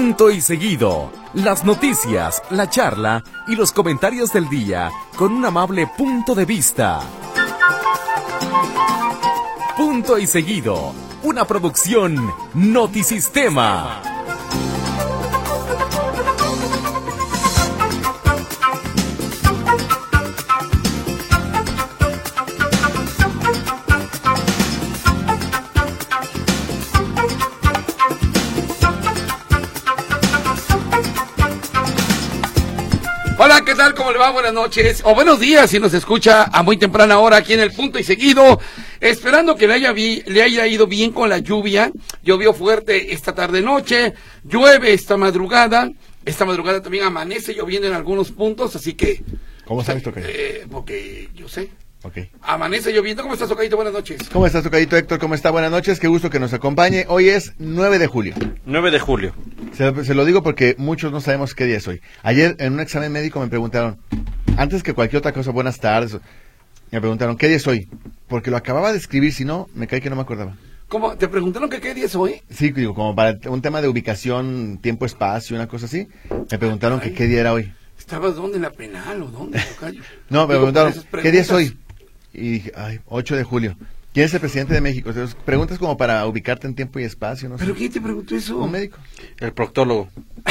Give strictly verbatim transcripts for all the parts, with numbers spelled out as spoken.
Punto y seguido. Las noticias, la charla y los comentarios del día con un amable punto de vista. Punto y seguido. Una producción Notisistema. Hola, ¿qué tal? ¿Cómo le va? Buenas noches, o buenos días si nos escucha a muy temprana hora aquí en el Punto y Seguido, esperando que le haya, vi, le haya ido bien con la lluvia. Llovió fuerte esta tarde-noche, llueve esta madrugada, esta madrugada también amanece lloviendo en algunos puntos, así que... ¿Cómo sabes, Tocayo? Eh, porque yo sé. Okay. Amanece lloviendo. ¿Cómo estás, Tocayito? Buenas noches. ¿Cómo estás, Tocayito? Héctor, ¿cómo está? Buenas noches, qué gusto que nos acompañe. Hoy es nueve de julio. nueve de julio. Se, se lo digo porque muchos no sabemos qué día es hoy. Ayer en un examen médico me preguntaron, antes que cualquier otra cosa, buenas tardes, me preguntaron, ¿qué día es hoy? Porque lo acababa de escribir, si no, me cae que no me acordaba. ¿Cómo? ¿Te preguntaron que qué día es hoy? Sí, digo, como para un tema de ubicación, tiempo, espacio, una cosa así, me preguntaron Ay, que qué día era hoy. ¿Estabas dónde, en la penal o dónde, Tocayo? No, me Digo, preguntaron, ¿qué día es hoy? Y dije, ay, ocho de julio. ¿Quién es el presidente de México? Entonces, preguntas como para ubicarte en tiempo y espacio, no sé. ¿Pero quién te preguntó eso? Un médico. El proctólogo.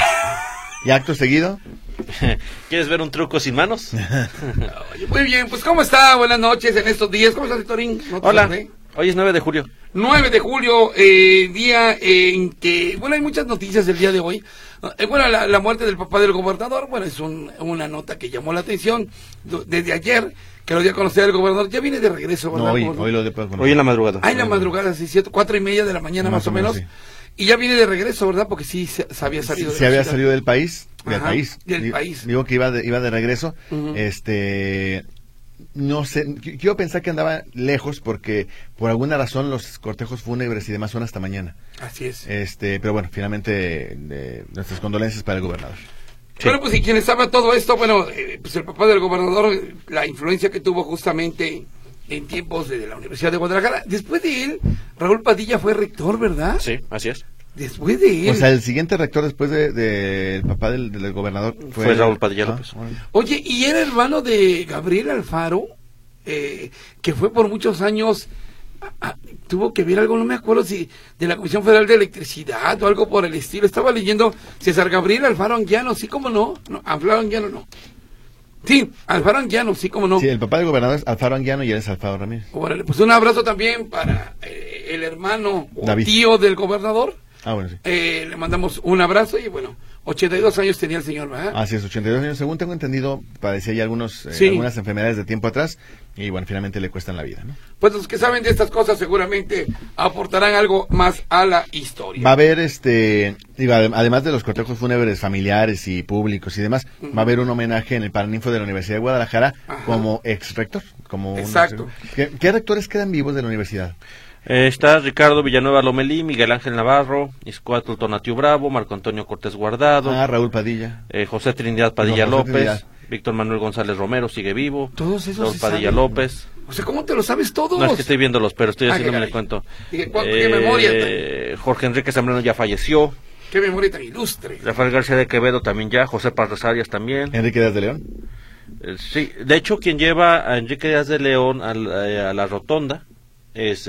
¿Y acto seguido? ¿Quieres ver un truco sin manos? Oye, muy bien, pues ¿cómo está? Buenas noches en estos días. ¿Cómo estás, Torín? ¿No Hola, sabe? Hoy es nueve de julio. nueve de julio, eh, día en que, bueno, hay muchas noticias el día de hoy. Eh, bueno, la, la muerte del papá del gobernador, bueno, es un, una nota que llamó la atención desde ayer, que lo dio a conocer el gobernador. Ya viene de regreso, ¿verdad? No, hoy, hoy lo de Hoy en la madrugada. Ah, en la madrugada, sí, cierto, cuatro y media de la mañana más, más o menos. menos sí. Y ya viene de regreso, ¿verdad? Porque sí se, se había salido. Sí, se había salido del país, del Ajá, país. Del digo, país. Digo que iba de, iba de regreso. Uh-huh. Este, no sé, quiero pensar que andaba lejos porque por alguna razón los cortejos fúnebres y demás son hasta mañana. Así es. Este, pero bueno, finalmente eh, nuestras condolencias para el gobernador. Sí. Bueno, pues y quienes saben todo esto, bueno, eh, pues el papá del gobernador, la influencia que tuvo justamente en tiempos de la Universidad de Guadalajara. Después de él, Raúl Padilla fue rector, ¿verdad? Sí, así es. Después de él. O sea, el siguiente rector después del de, de papá del, del gobernador fue, fue Raúl Padilla ah, López. Bueno. Oye, y era hermano de Gabriel Alfaro, eh, que fue por muchos años, a, a, tuvo que ver algo, no me acuerdo si de la Comisión Federal de Electricidad o algo por el estilo. Estaba leyendo César Gabriel Alfaro Anguiano, sí, como no, no, Alfaro Anguiano no. Sí, Alfaro Anguiano, sí, como no. Sí, el papá del gobernador es Alfaro Anguiano y él es Alfaro Ramírez. Bueno, pues un abrazo también para eh, el hermano o David. tío del gobernador. Ah, bueno, sí. Eh, le mandamos un abrazo y bueno, ochenta y dos años tenía el señor, ¿verdad? Así es, ochenta y dos años. Según tengo entendido, padecía ya algunos, eh, sí. algunas enfermedades de tiempo atrás y bueno, finalmente le cuestan la vida, ¿no? Pues los que saben de estas cosas seguramente aportarán algo más a la historia. Va a haber, este, digo, además de los cortejos fúnebres familiares y públicos y demás, uh-huh. va a haber un homenaje en el Paraninfo de la Universidad de Guadalajara. Ajá. Como ex rector. Como Exacto. Un, ¿qué, ¿Qué rectores quedan vivos de la universidad? Eh, está Ricardo Villanueva Lomelí, Miguel Ángel Navarro, Iscuatl Tonatiu Bravo, Marco Antonio Cortés Guardado, ah, Raúl Padilla, eh, José Trinidad Padilla no, López, Trinidad. Víctor Manuel González Romero sigue vivo, todos esos Raúl Padilla saben. López. O sea, ¿cómo te lo sabes todos? No, es que estoy viéndolos, pero estoy haciendo ah, mi cuento. ¿Qué, qué eh, memoria? Jorge Enrique Zambrano ya falleció. Qué memoria tan ilustre. Rafael García de Quevedo también ya, José Paz Arias también. Enrique Díaz de León. Eh, sí, de hecho quien lleva a Enrique Díaz de León a la, a la rotonda es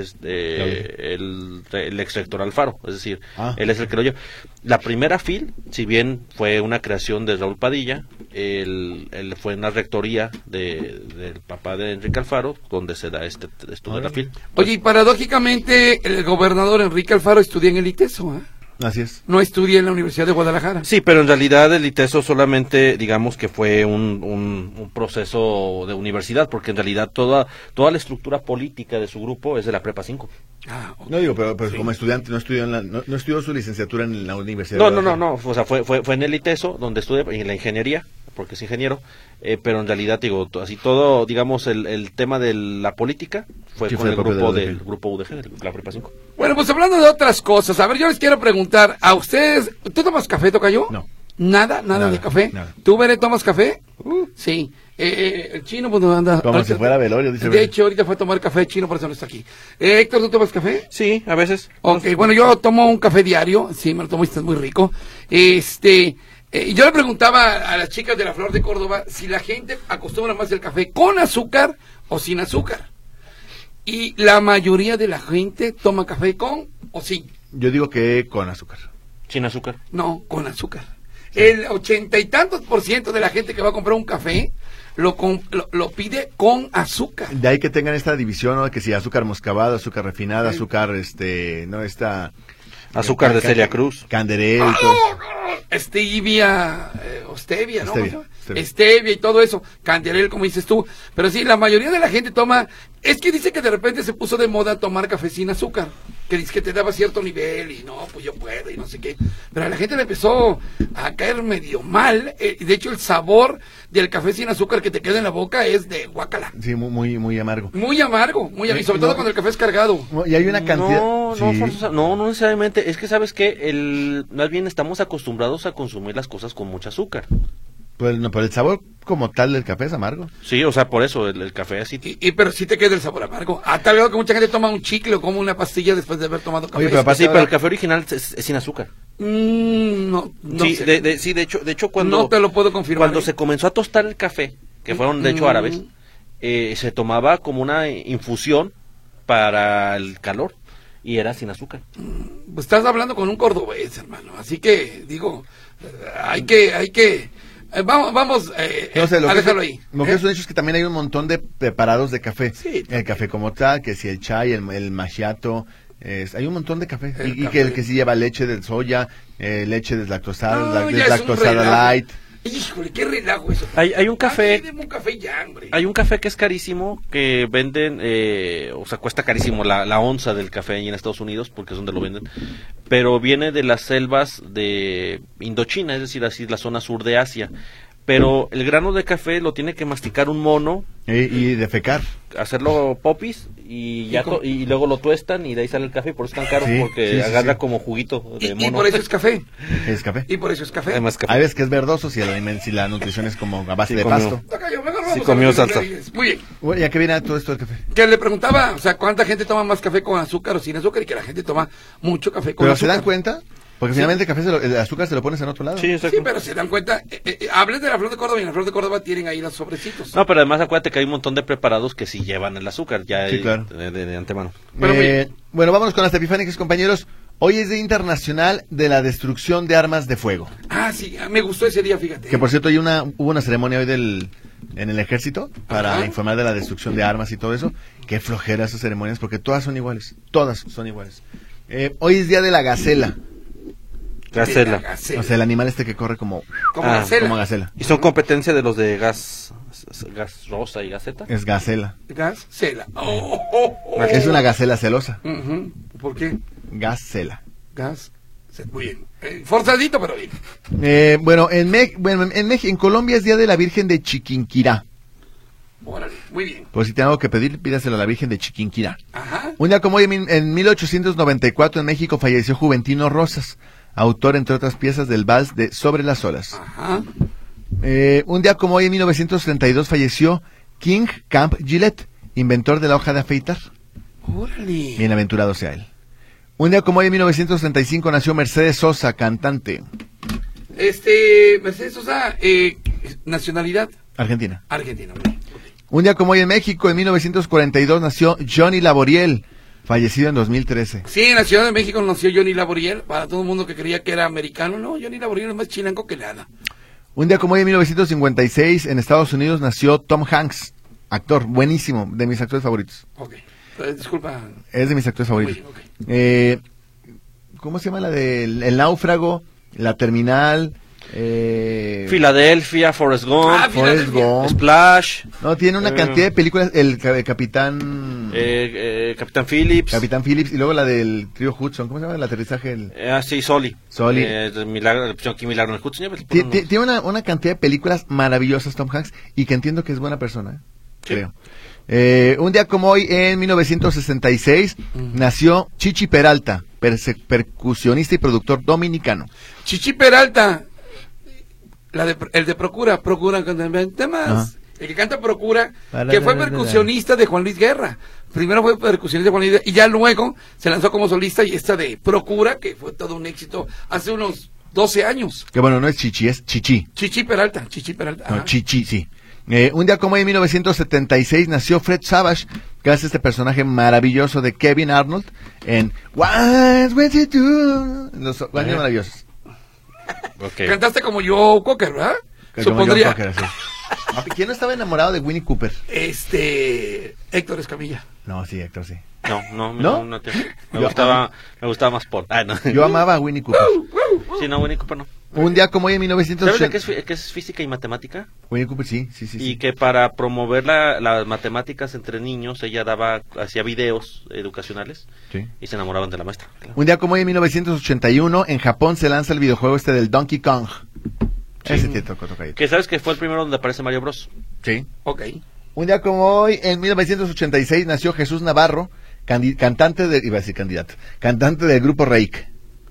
este el, el ex rector Alfaro, es decir, ah. él es el que lo lleva. La primera fil, si bien fue una creación de Raúl Padilla, él, él fue en la rectoría de, del papá de Enrique Alfaro, donde se da este esto de la fil. Oye, y paradójicamente el gobernador Enrique Alfaro estudia en el ITESO, ¿eh? Así es. No estudié en la Universidad de Guadalajara. Sí, pero en realidad el ITESO solamente, digamos que fue un, un, un proceso de universidad, porque en realidad toda toda la estructura política de su grupo es de la Prepa cinco. Ah, okay. No digo, pero, pero sí. Como estudiante no estudió en la, no, no estudió su licenciatura en la Universidad no, de Guadalajara. No, no, no, no, o sea, fue fue fue en el ITESO donde estudié en la ingeniería, porque es ingeniero, eh, pero en realidad digo, así todo, digamos el, el tema de la política fue sí, con fue el grupo de del grupo U D G, de la Prepa cinco. Bueno, pues hablando de otras cosas, a ver, yo les quiero preguntar a ustedes, ¿tú tomas café, Tocayo? No. ¿Nada? ¿Nada, nada de café? Nada. ¿Tú, Bere, tomas café? Uh, sí. Eh, el chino, pues no anda. Como ahorita, si fuera velorio, dice. De hecho, ahorita fue a tomar café chino, por eso no está aquí. Eh, Héctor, ¿tú tomas café? Sí, a veces. Ok, bueno, yo tomo un café diario, sí, me lo tomo y está muy rico. Este, eh, yo le preguntaba a las chicas de la Flor de Córdoba si la gente acostumbra más el café con azúcar o sin azúcar. Y la mayoría de la gente toma café con o sin. Yo digo que con azúcar. Sin azúcar. No, con azúcar. Sí. El ochenta y tantos por ciento de la gente que va a comprar un café lo, con, lo, lo pide con azúcar. De ahí que tengan esta división, ¿no? Que si azúcar moscabado, azúcar refinada, sí. azúcar, este, no, esta... Azúcar de Celia Cruz. Canderel. ¡Ah, no, no! Stevia, eh, o stevia, ¿no? Stevia, stevia. stevia y todo eso. Canderel, como dices tú. Pero sí, la mayoría de la gente toma... Es que dice que de repente se puso de moda tomar café sin azúcar. Que dice que te daba cierto nivel y no, pues yo puedo y no sé qué. Pero a la gente le empezó a caer medio mal. Eh, de hecho, el sabor del café sin azúcar que te queda en la boca es de guacala. Sí, muy, muy, muy amargo. Muy amargo, muy amargo. Y sobre no, todo cuando el café es cargado. Y hay una cantidad... No, sí. no, forzosa, no, no necesariamente. Es que sabes que el, más bien estamos acostumbrados a consumir las cosas con mucho azúcar. Pues no, pero el sabor como tal del café es amargo. Sí, o sea, por eso el, el café así. Y, y pero sí te queda el sabor amargo. A tal grado que mucha gente toma un chicle o come una pastilla después de haber tomado café. Oye, pero, sí, pero el café original es, es sin azúcar. Mm, no, no sí, sé. de, de, sí, de hecho, de hecho cuando no te lo puedo confirmar. Cuando ¿eh? se comenzó a tostar el café, que fueron de hecho mm. árabes, eh, se tomaba como una infusión para el calor y era sin azúcar. Mm, pues estás hablando con un cordobés, hermano. Así que digo, hay que, hay que. Eh, vamos, vamos eh, no sé, lo a que dejarlo es, ahí. Lo que ¿eh? es un hecho es que también hay un montón de preparados de café. Sí, el café como tal, que si el chai, el, el macchiato, es, hay un montón de café. El y, café. y que el que sí lleva leche de soya, eh, leche deslactosada, No, la, ya deslactosada light. Híjole, qué relajo eso. Hay, hay un café, un café ya, hombre. Hay un café que es carísimo, que venden, eh, o sea, cuesta carísimo la, la onza del café ahí en Estados Unidos, porque es donde lo venden, pero viene de las selvas de Indochina, es decir, así la zona sur de Asia. Pero el grano de café lo tiene que masticar un mono. Y, y defecar. Hacerlo popis y ya to y luego lo tuestan y de ahí sale el café. Por eso es tan caro, sí, porque sí, agarra sí. como juguito de y, mono. Y por eso es café. Es café. Y por eso es café. Además, café. Hay veces que es verdoso si la, si la nutrición es como a base sí, de comió. pasto. Sí comió salsa. Muy bien. Bueno, ¿y a qué viene todo esto del café? Que le preguntaba, o sea, ¿cuánta gente toma más café con azúcar o sin azúcar? Y que la gente toma mucho café con ¿Pero azúcar. se dan cuenta? Porque sí. finalmente el café, se lo, el azúcar se lo pones en otro lado. Sí, sí, pero se dan cuenta. Eh, eh, hables de la Flor de Córdoba y en la Flor de Córdoba tienen ahí los sobrecitos. No, pero además acuérdate que hay un montón de preparados que sí llevan el azúcar, ya sí, hay, claro. de, de, de antemano. Eh, bueno, vámonos con las epifánicas, compañeros. Hoy es Día Internacional de la Destrucción de Armas de Fuego. Ah, sí, me gustó ese día, fíjate. Que por cierto, hay una, hubo una ceremonia hoy del, en el ejército para Ajá. informar de la destrucción de armas y todo eso. Qué flojera esas ceremonias, porque todas son iguales. Todas son iguales. Eh, hoy es Día de la Gacela. Gacela. O sea, el animal este que corre como, como, ah, gacela. como gacela. ¿Y son competencia de los de gas gas rosa y gaceta? Es gacela. Gacela. Oh, oh, oh. Es una gacela celosa. Uh-huh. ¿Por qué? Gacela. Gas. Muy bien. Eh, forzadito, pero bien. Eh, bueno, en, Me bueno en, Me en Colombia es Día de la Virgen de Chiquinquirá. Órale, muy bien. Pues si tengo algo que pedir, pídaselo a la Virgen de Chiquinquirá. Ajá. Un día como hoy, en mil ochocientos noventa y cuatro, en México, falleció Juventino Rosas, autor, entre otras piezas, del vals de Sobre las olas. Ajá. Eh, un día como hoy, en mil novecientos treinta y dos, falleció King Camp Gillette, inventor de la hoja de afeitar. Órale. Bienaventurado sea él. Un día como hoy, en mil novecientos treinta y cinco, nació Mercedes Sosa, cantante. Este, Mercedes Sosa, eh, nacionalidad. Argentina. Argentina. Okay. Un día como hoy en México, en mil novecientos cuarenta y dos, nació Johnny Laboriel, fallecido en dos mil trece. Sí, en la Ciudad de México nació Johnny Laboriel, para todo el mundo que creía que era americano. No, Johnny Laboriel es más chilango que nada. Un día como hoy, en mil novecientos cincuenta y seis, en Estados Unidos, nació Tom Hanks, actor, buenísimo, de mis actores favoritos. Ok, eh, disculpa. Es de mis actores favoritos. Muy bien, okay. eh, ¿Cómo se llama la del El Náufrago, La Terminal? Eh... Filadelfia, Forrest Gump, ah, Forrest Gump, Splash. No, tiene una eh, cantidad de películas. El, el Capitán. Eh, eh, Capitán Phillips. Capitán Phillips y luego la del trío Hudson. ¿Cómo se llama el aterrizaje? El... Eh, ah, sí, Soli. Soli. Eh, Milagro, aquí Milagro en el Hudson. Tiene una, una cantidad de películas maravillosas, Tom Hanks, y que entiendo que es buena persona, ¿eh? Sí. Creo. Eh, un día como hoy, en mil novecientos sesenta y seis, uh-huh. nació Chichi Peralta, percusionista y productor dominicano. Chichi Peralta. La de, el de Procura, Procura con temas. el que canta Procura, que fue percusionista de Juan Luis Guerra. Primero fue percusionista de Juan Luis Guerra y ya luego se lanzó como solista, y esta de Procura, que fue todo un éxito hace unos doce años. Que bueno, no es Chichi, es Chichi. Chichi Peralta, Chichi Peralta. No, Chichi, sí. Eh, un día como hoy, en mil novecientos setenta y seis, nació Fred Savage, que hace este personaje maravilloso de Kevin Arnold en What's With You Do. Los años maravillosos. Okay. Cantaste como Joe Cocker, ¿verdad? Como Supondría. Joe Cocker, sí. ¿Quién no estaba enamorado de Winnie Cooper? Este... Héctor Escamilla. No, sí, Héctor, sí. No, no, ¿No? no, no te, me gustaba, me gustaba más Paul. Ah, no. Yo amaba a Winnie Cooper. Sí, no, Winnie Cooper no. Un día como hoy en mil novecientos ochenta. ¿Sabes de qué es, qué es física y matemática? Winnie Cooper, sí, sí, sí. Y sí. que para promover la, las matemáticas entre niños, ella daba, hacía videos educacionales, sí, y se enamoraban de la maestra. Claro. Un día como hoy en mil novecientos ochenta y uno, en Japón se lanza el videojuego este del Donkey Kong. Sí. Ese te tocó, toca ahí. Que sabes que fue el primero donde aparece Mario Bros. Sí. Ok. Un día como hoy, en mil novecientos ochenta y seis, nació Jesús Navarro, candi- cantante de, iba a decir candidato, cantante del grupo Reik.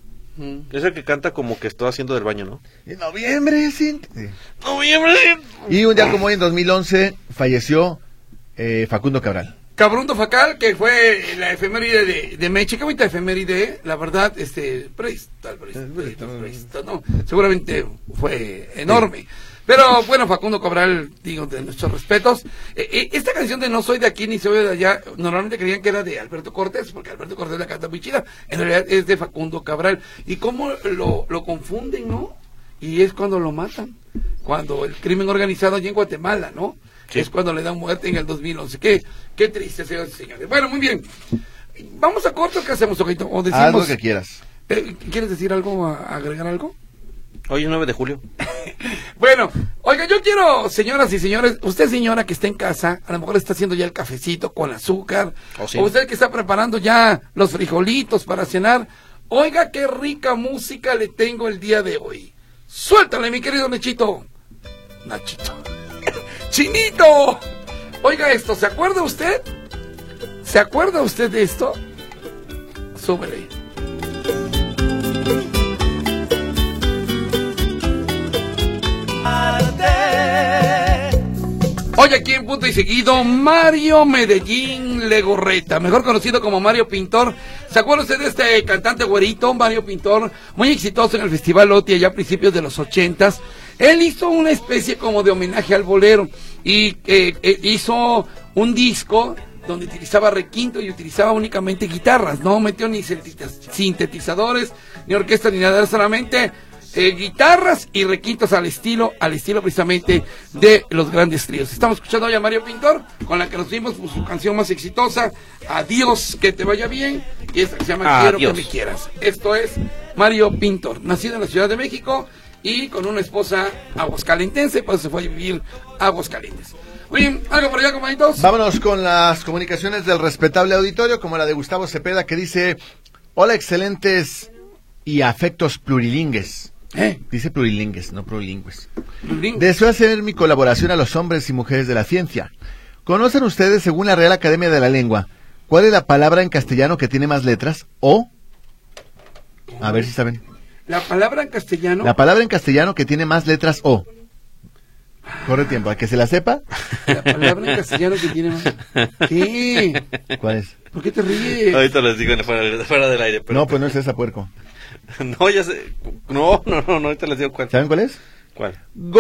Mm. Es el que canta como que está haciendo del baño, ¿no? En noviembre, sí. sí. Noviembre. Y un día como hoy, en dos mil once, falleció eh, Facundo Cabral. Cabrundo Facal, que fue la efeméride de, de Meche. Qué bonita efeméride, la verdad, este, presto, presto, presto, presto, no, seguramente fue enorme. Sí. Pero bueno, Facundo Cabral, digo, de nuestros respetos. Eh, eh, esta canción de No soy de aquí ni soy de allá, normalmente creían que era de Alberto Cortés, porque Alberto Cortés la canta muy chida. En realidad es de Facundo Cabral. Y cómo lo, lo confunden, ¿no? Y es cuando lo matan. Cuando el crimen organizado allí en Guatemala, ¿no? Sí. Es cuando le dan muerte en el dos mil once. Qué, qué triste, señores y señores. Bueno, muy bien. Vamos a corto, ¿qué hacemos, Ojito? O decimos, haz lo que quieras. Eh, ¿Quieres decir algo, a, agregar algo? Hoy es nueve de julio. Bueno, oiga, yo quiero, señoras y señores, usted señora que está en casa, a lo mejor está haciendo ya el cafecito con azúcar, oh, sí. O usted que está preparando ya los frijolitos para cenar, oiga qué rica música le tengo el día de hoy. Suéltale, mi querido Nachito. Nachito. ¡Chinito! Oiga esto, ¿se acuerda usted? ¿Se acuerda usted de esto? Súbele. Hoy aquí en Punto y Seguido, Mario Medellín Legorreta, mejor conocido como Mario Pintor. ¿Se acuerda usted de este cantante güerito, Mario Pintor? Muy exitoso en el Festival OTI allá a principios de los ochentas. Él hizo una especie como de homenaje al bolero y eh, eh, hizo un disco donde utilizaba requinto y utilizaba únicamente guitarras, no metió ni sintetizadores, ni orquesta, ni nada, solamente eh, guitarras y requintos al estilo, al estilo precisamente de los grandes tríos. Estamos escuchando hoy a Mario Pintor, con la que nos vimos por su canción más exitosa, Adiós, que te vaya bien, y esta que se llama Quiero Adiós. Que me quieras. Esto es Mario Pintor, nacido en la Ciudad de México y con una esposa aguascalentense, pues se fue a vivir a Aguascalientes. Muy bien, ¿algo por allá, compañitos? Vámonos con las comunicaciones del respetable auditorio, como la de Gustavo Cepeda, que dice: hola, excelentes y afectos plurilingües. ¿Eh? Dice plurilingües, no plurilingües. Plurilingües. Deseo hacer mi colaboración a los hombres y mujeres de la ciencia. ¿Conocen ustedes, según la Real Academia de la Lengua, cuál es la palabra en castellano que tiene más letras? O, a ver si saben. La palabra en castellano. La palabra en castellano que tiene más letras O. Corre tiempo, ¿a que se la sepa? La palabra en castellano que tiene más. ¿Qué? ¿Cuál es? ¿Por qué te ríes? Ahorita les digo fuera, fuera del aire. Pero... No, pues no es esa, puerco. No, ya sé. No, no, no, no, ahorita les digo cuál. ¿Saben cuál es? ¿Cuál?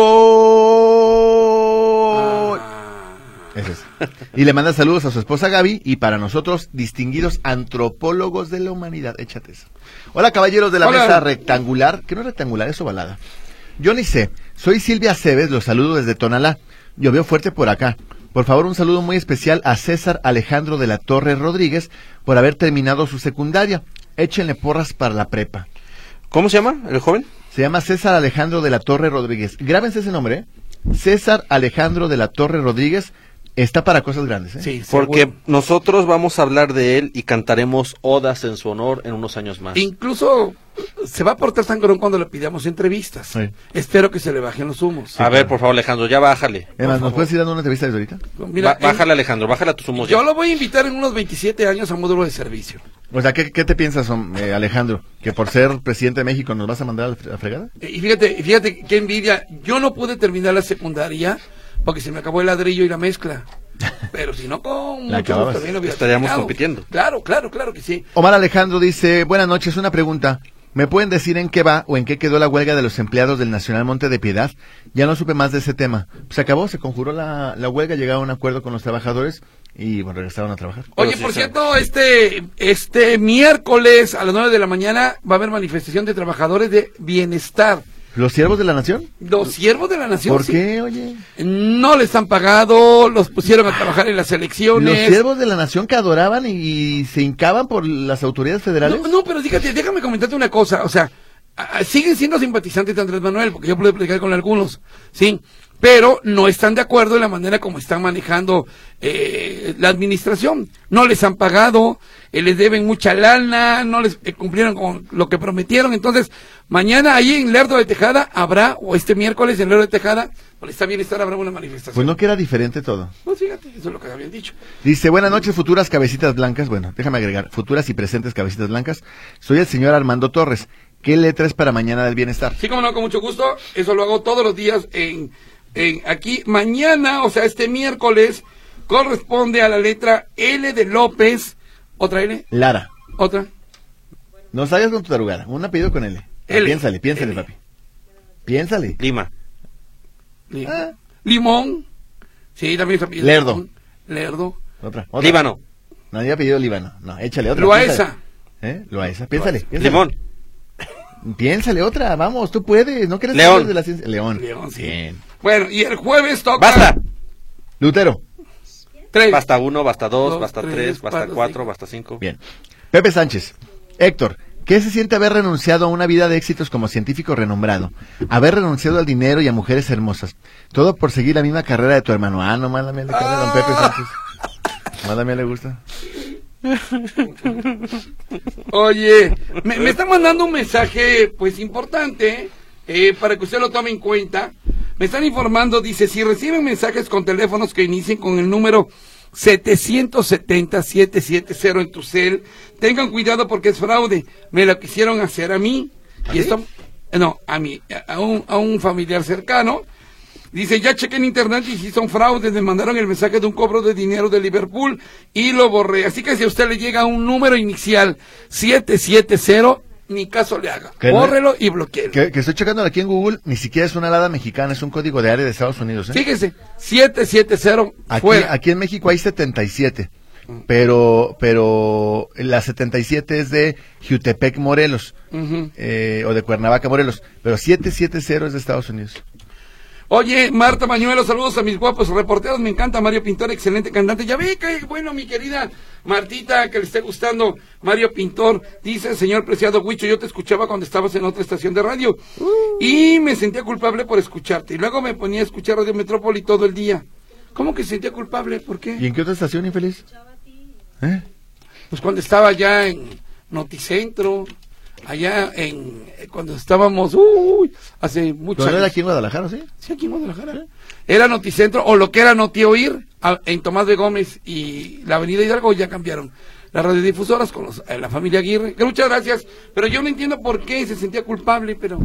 ¡Gol! Ah. Ese es. Y le manda saludos a su esposa Gaby y para nosotros, distinguidos antropólogos de la humanidad. Échate eso. Hola, caballeros de la Hola. Mesa rectangular. ¿Qué no es rectangular? Es ovalada. Yo ni sé. Soy Silvia Cebes, los saludo desde Tonalá. Llovió fuerte por acá. Por favor, un saludo muy especial a César Alejandro de la Torre Rodríguez por haber terminado su secundaria. Échenle porras para la prepa. ¿Cómo se llama el joven? Se llama César Alejandro de la Torre Rodríguez. Grábense ese nombre, ¿eh? César Alejandro de la Torre Rodríguez. Está para cosas grandes, ¿eh? Sí, porque seguro. Nosotros vamos a hablar de él y cantaremos odas en su honor en unos años más. Incluso se va a portar sangrón cuando le pidamos entrevistas. Sí. Espero que se le bajen los humos. Sí, a claro. ver, por favor, Alejandro, ya bájale. Además, ¿nos puedes ir dando una entrevista desde ahorita? Mira, ba bájale, en... Alejandro, bájale a tus humos. Yo ya. lo voy a invitar en unos veintisiete años a módulo de servicio. O sea, ¿qué, qué te piensas, eh, Alejandro? ¿Que por ser presidente de México nos vas a mandar a la fregada? Y fíjate, fíjate qué envidia. Yo no pude terminar la secundaria porque se me acabó el ladrillo y la mezcla. Pero si no, con La mucho gusto también lo hubiera Estaríamos terminado. compitiendo. Claro, claro, claro que sí. Omar Alejandro dice, buenas noches, una pregunta. ¿Me pueden decir en qué va o en qué quedó la huelga de los empleados del Nacional Monte de Piedad? Ya no supe más de ese tema. Se acabó, se conjuró la, la huelga, llegaron a un acuerdo con los trabajadores y bueno, regresaron a trabajar. Oye, por cierto, este este miércoles a las nueve de la mañana va a haber manifestación de trabajadores de bienestar. ¿Los siervos de la nación? Los siervos de la nación. ¿Por sí. qué, oye? No les han pagado, los pusieron a trabajar en las elecciones. ¿Los siervos de la nación que adoraban y, y se hincaban por las autoridades federales? No, no, pero fíjate, déjame comentarte una cosa, o sea, a, siguen siendo simpatizantes de Andrés Manuel, porque yo pude platicar con algunos, sí, pero no están de acuerdo en la manera como están manejando eh, la administración. No les han pagado, eh, les deben mucha lana, no les eh, cumplieron con lo que prometieron. Entonces, mañana ahí en Lerdo de Tejada habrá, o este miércoles en Lerdo de Tejada, por esta bienestar habrá una manifestación. Pues no que era diferente todo. Pues fíjate, eso es lo que habían dicho. Dice, buenas noches, futuras cabecitas blancas. Bueno, déjame agregar, futuras y presentes cabecitas blancas. Soy el señor Armando Torres. ¿Qué letra es para mañana del bienestar? Sí, como no, con mucho gusto. Eso lo hago todos los días en, en aquí. Mañana, o sea, este miércoles, corresponde a la letra L de López. ¿Otra L? Lara. ¿Otra? No salgas con tu tarugada. Un apellido con L. L. Piénsale, piénsale, L. papi. Piénsale. Lima. Li- Ah. Limón. Sí, también es apellido. Llerdo. Limón. Lerdo. Otra, otra. Líbano. No había apellido Líbano. No, échale otra. Loaesa. piénsale. ¿Eh? Loaesa. Piénsale, piénsale. Limón. Piénsale otra, vamos, tú puedes. ¿No quieres León. saber de la ciencia? León. León, sí. Bien. Bueno, y el jueves toca... Basta. Lutero. Tres. Basta uno, basta dos, Dos, basta tres, tres, basta cuatro, cuatro, cinco. basta cinco. Bien. Pepe Sánchez. Héctor, ¿qué se siente haber renunciado a una vida de éxitos como científico renombrado? Haber renunciado al dinero y a mujeres hermosas. Todo por seguir la misma carrera de tu hermano. Ah, no, mándame le cae a don Pepe Sánchez. Mándame le gusta. Oye, me, me está mandando un mensaje, pues, importante, eh, para que usted lo tome en cuenta. Me están informando, dice, si reciben mensajes con teléfonos que inicien con el número setecientos setenta, setecientos setenta en tu cel, tengan cuidado porque es fraude. Me lo quisieron hacer a mí, y esto, no, a mí, a un, a un familiar cercano. Dice, ya chequé en internet y si son fraudes, me mandaron el mensaje de un cobro de dinero de Liverpool y lo borré. Así que si a usted le llega un número inicial setecientos setenta, ni caso le haga. ¿Qué no? Bórrelo y bloqueelo. Que, que estoy checando aquí en Google, ni siquiera es una alada mexicana, es un código de área de Estados Unidos. ¿eh? Fíjese, setecientos setenta, Aquí, fuera. aquí en México hay setenta y siete, pero pero la setenta y siete es de Jutepec, Morelos, Ujú. eh, o de Cuernavaca, Morelos, pero setecientos setenta es de Estados Unidos. Oye, Marta Mañuelo, saludos a mis guapos reporteros, me encanta Mario Pintor, excelente cantante. Ya vi que, bueno, mi querida Martita, que le esté gustando Mario Pintor. Dice, señor preciado Huicho, yo te escuchaba cuando estabas en otra estación de radio y me sentía culpable por escucharte. Y luego me ponía a escuchar Radio Metrópoli todo el día. ¿Cómo que se sentía culpable? ¿Por qué? ¿Y en qué otra estación, infeliz? ¿Eh? Pues cuando estaba ya en Noticentro, allá en, cuando estábamos, uy, hace muchos ¿No era años. aquí en Guadalajara, sí? Sí, aquí en Guadalajara. Era Noticentro, o lo que era Noti Oír, a- en Tomás de Gómez y la Avenida Hidalgo, ya cambiaron las radiodifusoras con los, eh, la familia Aguirre. Que muchas gracias, pero yo no entiendo por qué se sentía culpable, pero...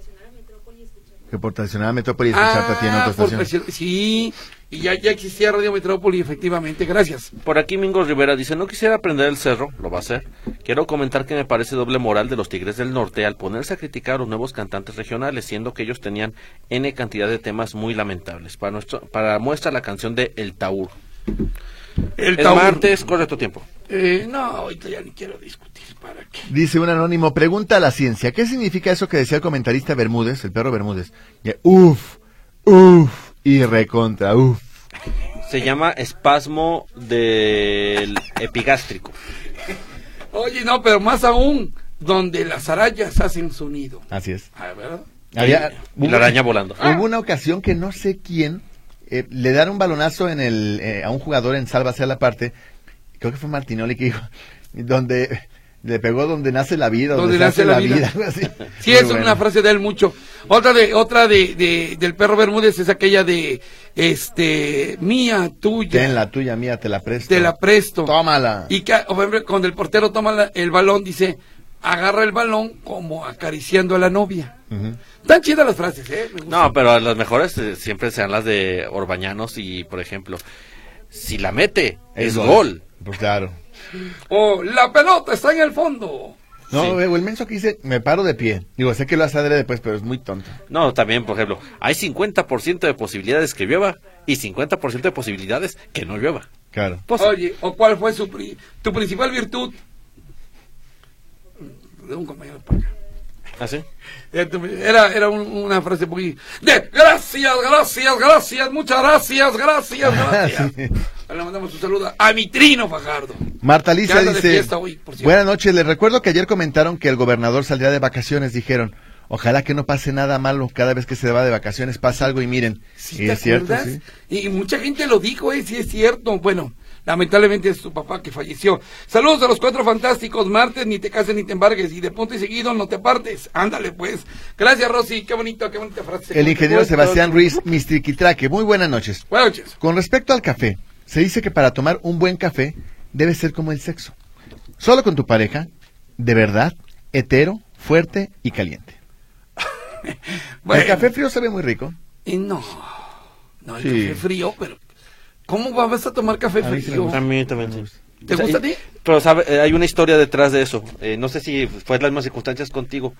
Que por traicionar a Metrópoli y escucharte a ti en otra por estación. presión- sí, y ya, ya existía Radio Metrópoli, efectivamente, gracias. Por aquí Mingo Rivera dice, no quisiera aprender el cerro, lo va a hacer. Quiero comentar que me parece doble moral de los Tigres del Norte al ponerse a criticar a los nuevos cantantes regionales, siendo que ellos tenían N cantidad de temas muy lamentables. Para nuestro, para muestra la canción de El Taur. El Es Taur. martes, corre tu tiempo. Eh, no, ahorita ya ni quiero discutir, ¿para qué? Dice un anónimo, pregunta a la ciencia, ¿qué significa eso que decía el comentarista Bermúdez, el perro Bermúdez? Y, uf, uf, y recontra, uf. Se llama espasmo del epigástrico. Oye, no, pero más aún, donde las arañas hacen su nido. Así es. Ah, ¿verdad? Había, Y la araña volando. Hubo una ocasión que no sé quién eh, le dieron un balonazo en el eh, a un jugador en Sálvase a la parte, creo que fue Martinoli que dijo, donde le pegó donde nace la vida, donde, Donde nace nace la la vida. vida. algo así. Sí, Muy es bueno. una frase de él mucho. Otra de otra de, de del perro Bermúdez es aquella de este mía, tuya. Ten la tuya, mía, te la presto. Te la presto. Tómala. Y que, por ejemplo, cuando el portero toma la- el balón, dice, agarra el balón como acariciando a la novia. Uh-huh. Tan chidas las frases, ¿eh? No, pero las mejores eh, siempre sean las de Orbañanos y, por ejemplo, si la mete, es, es gol. gol. Pues claro. O la pelota está en el fondo. No, Sí. o el menso que dice, me paro de pie. Digo, sé que lo hace adrede después, pero es muy tonto. No, también, por ejemplo, hay cincuenta por ciento de posibilidades que llueva y cincuenta por ciento de posibilidades que no llueva. Claro. Pues, oye, ¿o cuál fue su pri- tu principal virtud? De un compañero de acá. ¿Ah, sí? Era, era un, una frase muy de gracias, gracias, gracias, muchas gracias, gracias, gracias. Sí. Le mandamos un saludo a mi Trino Fajardo. Marta Alicia dice, hoy, buenas noches, les recuerdo que ayer comentaron que el gobernador saldría de vacaciones, dijeron, ojalá que no pase nada malo, cada vez que se va de vacaciones pasa algo y miren, ¿Sí, y es cierto, ¿sí? Y mucha gente lo dijo, eh, sí es cierto, bueno, lamentablemente es tu papá que falleció. Saludos a los cuatro fantásticos, martes, ni te cases ni te embargues, y de punto y seguido no te apartes, ándale pues. Gracias Rosy, qué bonito, qué bonita frase. El ingeniero Sebastián Ruiz Mistriquitraque, muy buenas noches. Buenas noches. Con respecto al café, se dice que para tomar un buen café debe ser como el sexo. Solo con tu pareja, de verdad, hetero, fuerte y caliente. Bueno, el café frío sabe muy rico. Y no, no, el sí. café frío, pero ¿cómo vas a tomar café frío? A mí también sí. ¿Te gusta a ti? Pero sabe, hay una historia detrás de eso. Eh, no sé si fue las mismas circunstancias contigo.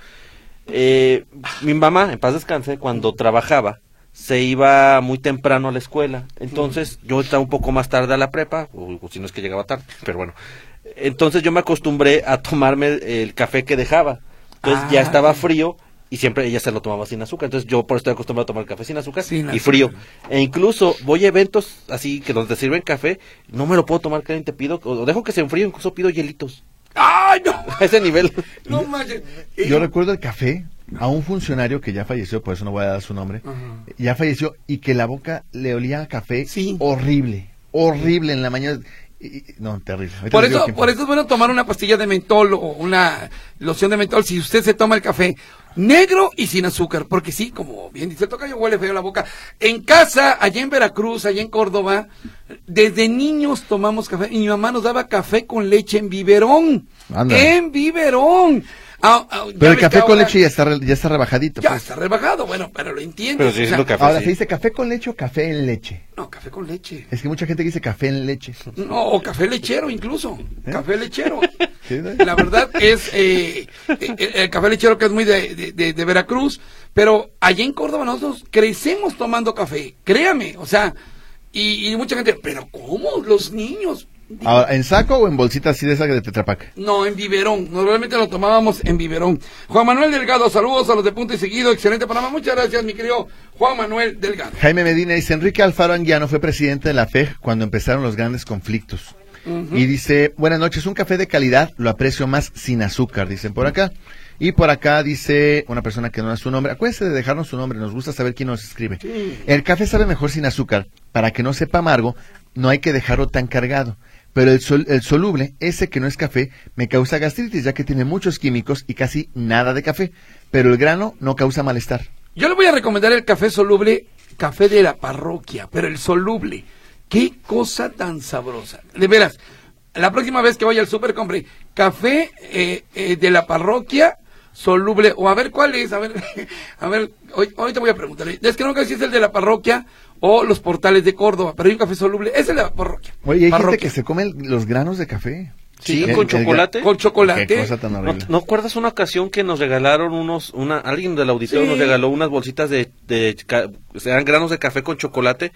Eh, mi mamá, en paz descanse, cuando trabajaba, se iba muy temprano a la escuela. Entonces, uh-huh. yo estaba un poco más tarde a la prepa, o, o si no es que llegaba tarde, pero bueno. Entonces yo me acostumbré a tomarme el café que dejaba. Entonces ah, ya estaba frío y siempre ella se lo tomaba sin azúcar. Entonces yo por eso estoy acostumbrado a tomar café sin azúcar sin y azúcar. Frío. E incluso voy a eventos así que donde sirven café, no me lo puedo tomar caliente, pido, o dejo que se enfríe, incluso pido hielitos. ¡Ay, no! A ese nivel. No manches. Yo, yo recuerdo el café a un funcionario que ya falleció, por eso no voy a dar su nombre, uh-huh. ya falleció y que la boca le olía a café sí. horrible, horrible en la mañana. Y, no, terrible. Ahorita por eso, por eso es bueno tomar una pastilla de mentol o una loción de mentol si usted se toma el café negro y sin azúcar, porque sí, como bien dice el tocayo, huele feo la boca. En casa, allá en Veracruz, allá en Córdoba, desde niños tomamos café y mi mamá nos daba café con leche en biberón. Anda. En biberón. Ah, ah, pero el café con ahora, leche ya está, ya está rebajadito. Ya pues. está rebajado, bueno, pero lo entiendes. Pero sí, o sea, es café, ahora, sí. ¿se dice café con leche o café en leche? No, café con leche. Es que mucha gente dice café en leche. No, o café lechero incluso. ¿Eh? Café lechero. ¿Sí, no? La verdad es, eh, el, el café lechero que es muy de, de, de, de Veracruz, pero allá en Córdoba nosotros crecemos tomando café, créame, o sea, y, y mucha gente, pero ¿cómo? Los niños... Ahora, ¿en saco o en bolsita así de esa de Tetra Pak? No, en biberón. Normalmente lo tomábamos en biberón. Juan Manuel Delgado, saludos a los de Punto y Seguido. Excelente programa. Muchas gracias, mi querido Juan Manuel Delgado. Jaime Medina dice, Enrique Alfaro Anguiano fue presidente de la F E G cuando empezaron los grandes conflictos. Uh-huh. Y dice, buenas noches, un café de calidad, lo aprecio más sin azúcar, dicen por acá. Y por acá dice una persona que no da su nombre, acuérdense de dejarnos su nombre, nos gusta saber quién nos escribe. Sí. El café sabe mejor sin azúcar, para que no sepa amargo, no hay que dejarlo tan cargado. Pero el, sol, el soluble, ese que no es café, me causa gastritis, ya que tiene muchos químicos y casi nada de café. Pero el grano no causa malestar. Yo le voy a recomendar el café soluble, café de la parroquia, pero el soluble. ¡Qué cosa tan sabrosa! De veras, la próxima vez que vaya al súper, compre café eh, eh, de la parroquia soluble, o a ver cuál es, a ver, a ver, hoy, hoy te voy a preguntar, es que no sé si es el de la parroquia o los Portales de Córdoba, pero hay un café soluble, es el de la parroquia. Oye, hay parroquia. gente que se come los granos de café. Sí, sí, con el, chocolate. El, con chocolate. Qué cosa tan horrible. ¿No, ¿No acuerdas una ocasión que nos regalaron unos, una, alguien del auditorio sí. nos regaló unas bolsitas de, de, de, eran granos de café con chocolate,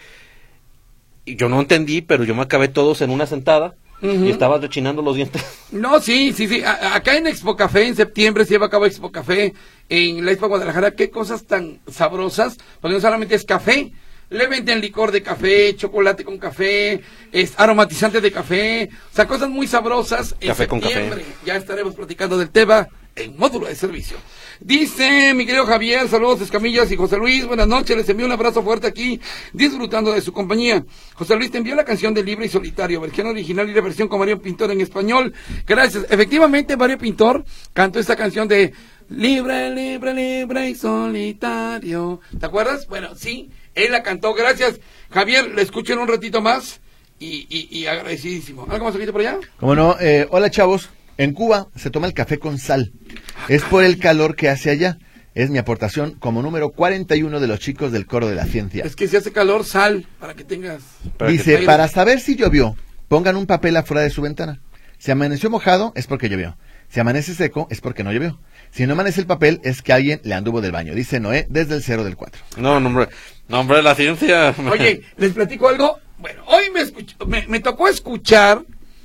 y yo no entendí, pero yo me acabé todos en una sentada. Uh-huh. Y estaba rechinando los dientes. No, sí, sí, sí. A, acá en Expo Café, en septiembre, se lleva a cabo Expo Café en la Expo Guadalajara. Qué cosas tan sabrosas, porque no solamente es café, le venden licor de café, chocolate con café, es aromatizante de café, o sea, cosas muy sabrosas. En café septiembre, con café. Ya estaremos platicando del tema en módulo de servicio. Dice mi querido Javier, saludos Escamillas y José Luis, buenas noches, les envío un abrazo fuerte aquí, disfrutando de su compañía. José Luis, te envió la canción de Libre y Solitario, versión original y la versión con Mario Pintor en español. Gracias. Efectivamente, Mario Pintor cantó esta canción de Libre, libre, libre y solitario. ¿Te acuerdas? Bueno, sí, él la cantó. Gracias, Javier, la escucho en un ratito más y, y, y agradecidísimo. ¿Algo más aquí por allá? Cómo no, eh, hola chavos. En Cuba se toma el café con sal. Es por el calor que hace allá. Es mi aportación como número cuarenta y uno de los chicos del coro de la ciencia. Es que si hace calor, sal, para que tengas... Para Dice, que... para saber si llovió, pongan un papel afuera de su ventana. Si amaneció mojado, es porque llovió. Si amanece seco, es porque no llovió. Si no amanece el papel, es que alguien le anduvo del baño. Dice Noé desde el cero del cuatro. No, nombre, nombre de la ciencia. Oye, ¿les platico algo? Bueno, hoy me, escuch... me, me tocó escuchar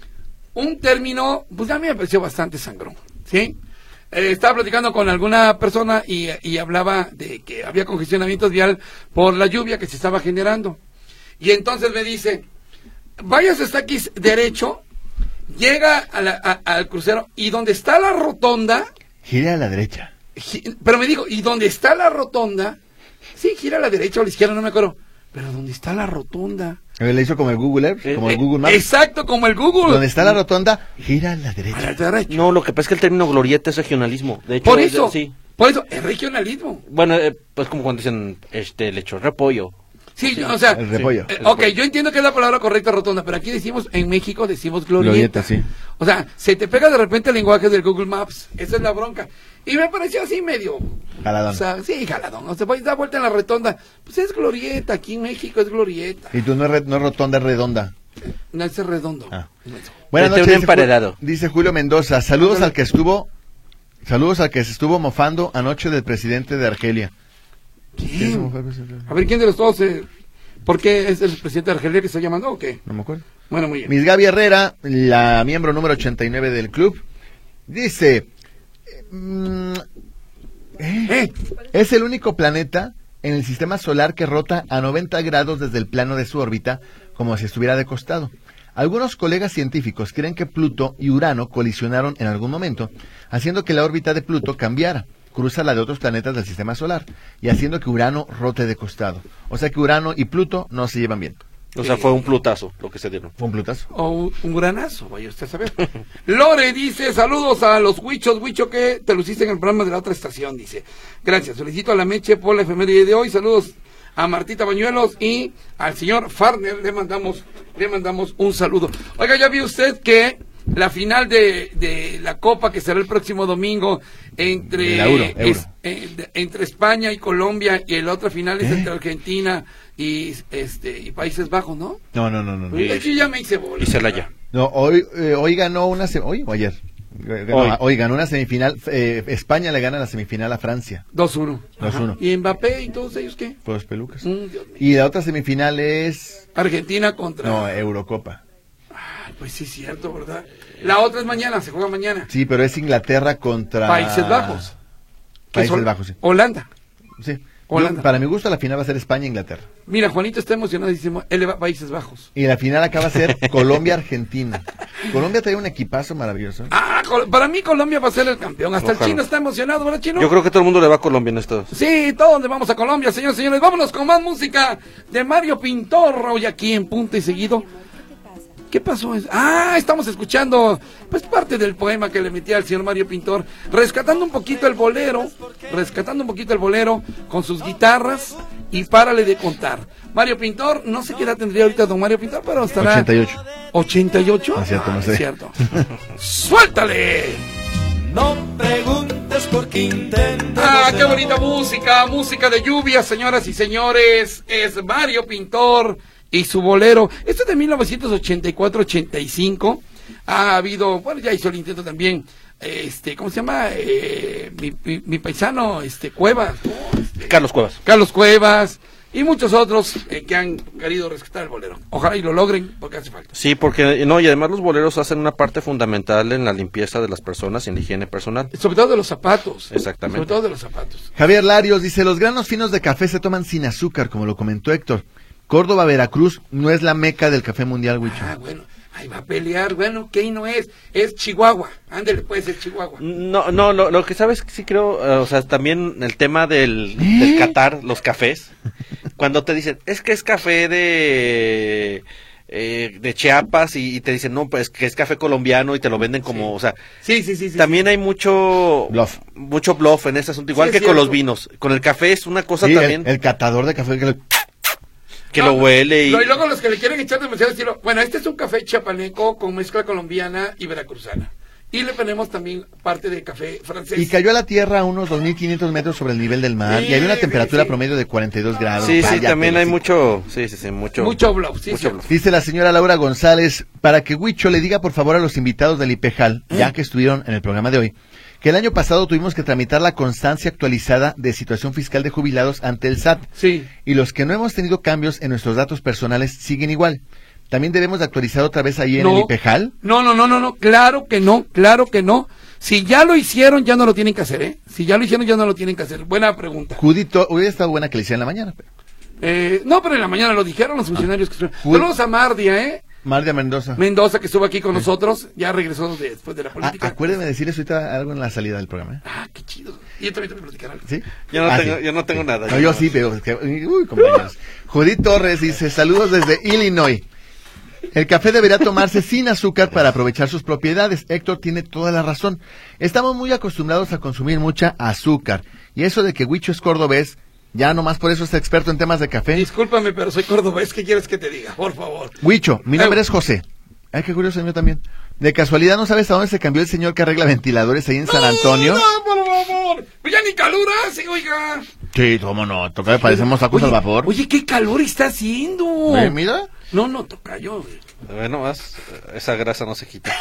un término, pues a mí me pareció bastante sangrón, ¿sí? Eh, estaba platicando con alguna persona y, y hablaba de que había congestionamiento vial por la lluvia que se estaba generando. Y entonces me dice, váyase hasta aquí derecho, llega a la, a, al crucero y donde está la rotonda... Gira a la derecha. Gi, pero me dijo, y donde está la rotonda, sí, gira a la derecha o a la izquierda, no me acuerdo, pero donde está la rotonda... Le hizo como el Google Earth, como el eh, Google Maps. Exacto, como el Google. Donde está la rotonda, gira a la derecha. A la derecha. No, lo que pasa es que el término glorieta es regionalismo. De hecho, por eso, es, sí. por eso, es regionalismo. Bueno, eh, pues como cuando dicen, este, le echó repollo. Sí, sí, o sea, el repollo. Eh, ok, yo entiendo que es la palabra correcta rotonda, pero aquí decimos, en México decimos glorieta. Glorieta, sí. O sea, se te pega de repente el lenguaje del Google Maps, esa es la bronca. Y me pareció así medio... Jaladón. O sea, sí, jaladón. O sea, pues da vuelta en la rotonda. Pues es glorieta, aquí en México es glorieta. Y tú no es, re, no es rotonda, es redonda. No, es redondo. Ah. Buenas noches, dice, Julio, dice Julio Mendoza, saludos Hola. al que estuvo, saludos al que se estuvo mofando anoche del presidente de Argelia. ¿Quién? A ver, ¿quién de los dos? Eh, ¿Por qué es el presidente de Argelia que está llamando o qué? No me acuerdo. Bueno, muy bien. Miss Gaby Herrera, la miembro número ochenta y nueve del club, dice... Mm, ¿eh? ¿Eh? Es el único planeta en el sistema solar que rota a noventa grados desde el plano de su órbita, como si estuviera de costado. Algunos colegas científicos creen que Pluto y Urano colisionaron en algún momento, haciendo que la órbita de Pluto cambiara, cruza la de otros planetas del sistema solar, y haciendo que Urano rote de costado. O sea que Urano y Pluto no se llevan bien. O sea, fue un plutazo lo que se dieron. Fue un plutazo. O un, un granazo, vaya usted a saber. Lore dice, saludos a los huichos, huicho que te luciste en el programa de la otra estación, dice. Gracias, felicito a la Meche por la efeméride de hoy, saludos a Martita Bañuelos y al señor Farner, le mandamos, le mandamos un saludo. Oiga, ya vio usted que la final de, de la Copa que será el próximo domingo entre Euro, Euro. Es, eh, de, entre España y Colombia y la otra final es ¿Eh? entre Argentina y este y Países Bajos, ¿no? No, no, no, no. no. De hecho ya me hice bola. Y Celaya. No, hoy, eh, hoy ganó una, se hoy o ayer. Ganó, hoy. hoy ganó una semifinal, eh, España le gana la semifinal a Francia. dos uno. dos uno. ¿Y Mbappé y todos ellos qué? Pues pelucas. Mm, Dios mío. Y la otra semifinal es... Argentina contra... No, Eurocopa. Ah, pues sí es cierto, ¿verdad? La otra es mañana, se juega mañana. Sí, pero es Inglaterra contra... Países Bajos. Países Bajos, sí. Holanda. Sí. Holanda. Yo, para mi gusto la final va a ser España-Inglaterra. Mira, Juanito está emocionadísimo, él va a Países Bajos. Y la final acaba de ser Colombia-Argentina. Colombia trae un equipazo maravilloso. Ah, para mí Colombia va a ser el campeón. Hasta Ojalá. el chino está emocionado, ¿verdad, chino? Yo creo que todo el mundo le va a Colombia en esto. Sí, todos le vamos a Colombia, señores, señores. Vámonos con más música de Mario Pintor. Hoy aquí en Punto y Seguido. ¿Qué pasó? Ah, estamos escuchando pues parte del poema que le metía al señor Mario Pintor, rescatando un poquito el bolero, rescatando un poquito el bolero con sus guitarras y párale de contar. Mario Pintor, no sé qué edad tendría ahorita don Mario Pintor, pero estará... ochenta y ocho. ¿ochenta y ocho? No es cierto, no sé. Es cierto. ¡Suéltale! No preguntes por qué intento. Ah, qué bonita música, música de lluvia, señoras y señores. Es Mario Pintor y su bolero. Esto es de mil novecientos ochenta y cuatro ochenta y cinco. Ha habido, bueno, ya hizo el intento también, este, ¿cómo se llama? Eh, mi, mi, mi paisano, este, Cuevas. ¿no? Este, Carlos Cuevas. Carlos Cuevas y muchos otros eh, que han querido rescatar el bolero. Ojalá y lo logren, porque hace falta. Sí, porque, no, y además los boleros hacen una parte fundamental en la limpieza de las personas y en la higiene personal. Sobre todo de los zapatos. Exactamente. Sobre todo de los zapatos. Javier Larios dice, los granos finos de café se toman sin azúcar, como lo comentó Héctor. Córdoba, Veracruz, no es la meca del café mundial, Huicho. Ah, bueno, ahí va a pelear, bueno, ¿qué no es? Es Chihuahua, ándele pues, es Chihuahua. No, no, lo, lo que sabes, sí creo, uh, o sea, también el tema del, ¿Eh? del catar, los cafés, cuando te dicen, es que es café de... Eh, de Chiapas y, y te dicen, no, pues que es café colombiano y te lo venden como, Sí. o sea, Sí, sí, sí. sí también sí. hay mucho Bluff. mucho bluff en ese asunto, igual Sí, que es con cierto. los vinos, con el café es una cosa Sí, también el, el catador de café que le... que No, lo huele y... no, y luego los que le quieren echar demasiado estilo, bueno, este es un café chiapaneco con mezcla colombiana y veracruzana. Y le ponemos también parte de café francés. Y cayó a la tierra a unos dos mil quinientos metros sobre el nivel del mar. Sí, y hay una temperatura sí, sí. promedio de cuarenta y dos grados. Sí, sí, también hay mucho, sí, sí, sí, mucho. Mucho bluff, sí, mucho sí. Dice la señora Laura González, para que Huicho le diga por favor a los invitados del IPEJAL, ¿Eh? ya que estuvieron en el programa de hoy, que el año pasado tuvimos que tramitar la constancia actualizada de situación fiscal de jubilados ante el S A T. Sí. Y los que no hemos tenido cambios en nuestros datos personales siguen igual. ¿También debemos de actualizar otra vez ahí en no, el IPEJAL? No, no, no, no, no, claro que no, claro que no. Si ya lo hicieron, ya no lo tienen que hacer, ¿eh? Si ya lo hicieron, ya no lo tienen que hacer. Buena pregunta. Judito, hubiera estado buena que le hicieran en la mañana. Pero... Eh, no, pero en la mañana lo dijeron los funcionarios ah, que estuvieron. Saludos a Mardia, ¿eh? Mardia Mendoza. Mendoza, que estuvo aquí con sí. nosotros, ya regresó de, después de la política. Ah, acuérdeme decirles ahorita algo en la salida del programa, ¿eh? Ah, qué chido. Y yo también te voy a platicar algo. ¿Sí? Yo no, ah, tengo, sí. yo no tengo sí. nada. No, yo, yo sí, pero... Uy, compañeros. Judith Torres dice, saludos desde Illinois. El café debería tomarse sin azúcar para aprovechar sus propiedades. Héctor tiene toda la razón. Estamos muy acostumbrados a consumir mucha azúcar. Y eso de que Huicho es cordobés, ya nomás por eso está experto en temas de café. Discúlpame, pero soy cordobés. ¿Qué quieres que te diga? Por favor. Huicho, mi nombre es José. Ay, qué curioso el mío también. De casualidad, ¿no sabes a dónde se cambió el señor que arregla ventiladores ahí en San Antonio? No, no, por favor. Pues ya ni calor hace, oiga. Sí, cómo no. Toca, parecemos tacos al vapor. Oye, ¿qué calor está haciendo? ¿Eh, mira? No, no, toca yo. Bueno, más, esa grasa no se quita.